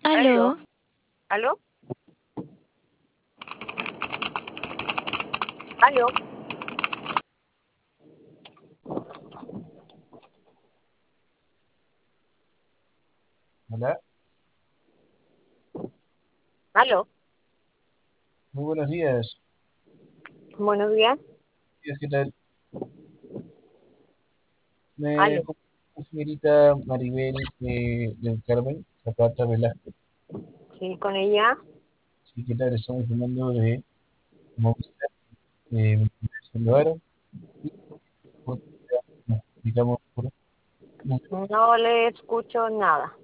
Aló, Aló, aló, aló, Hola, aló. muy buenos días. Buenos días. ¿Qué tal? Me Aló. comunica la señorita Maribel del Carmen Zapata Velázquez. Sí, con ella. Sí, ¿qué tal? Estamos llamando de Movistar, se llevaron y pues, ya nos comunicamos por No le escucho nada.